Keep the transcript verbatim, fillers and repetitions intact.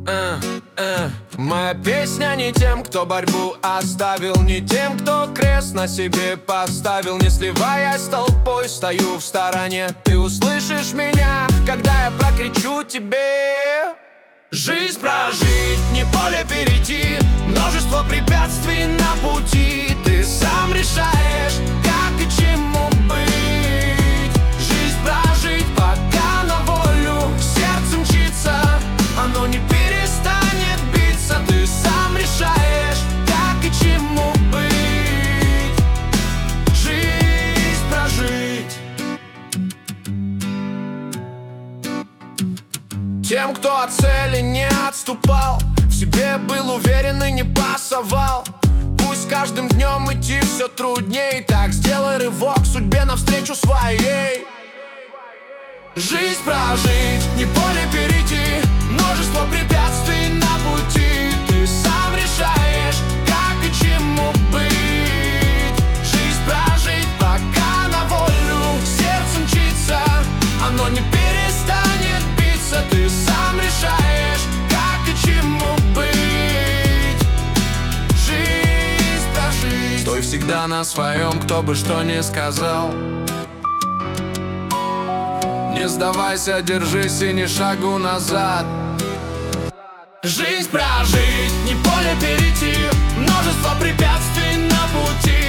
э, э. Моя песня не тем, кто борьбу оставил, не тем, кто крест на себе поставил. Не сливаясь с толпой, стою в стороне. Ты услышишь меня, когда я прокричу тебе: жизнь прожить, не поле перейти, множество препятствий на пути. Ты сам решаешь, как и чему быть. Жизнь прожить, пока на волю сердце мчится, оно не перестанет биться. Ты сам решаешь, как и чему быть. Жизнь прожить. Тем, кто от цели не отступал, в себе был уверен и не пасовал. Пусть каждым днем идти все трудней, так сделай рывок судьбе навстречу своей. Жизнь прожить, не поле перейти, множество препятствий на пути. Ты сам решаешь, как и чему быть. Жизнь прожить, пока на волю сердце мчится, оно не перестанет биться. Ты сам решаешь, как и чему быть. Жизнь прожить. Стой всегда на своем, кто бы что ни сказал. Не сдавайся, держись и ни шагу назад. Жизнь прожить, не поле перейти, множество препятствий на пути.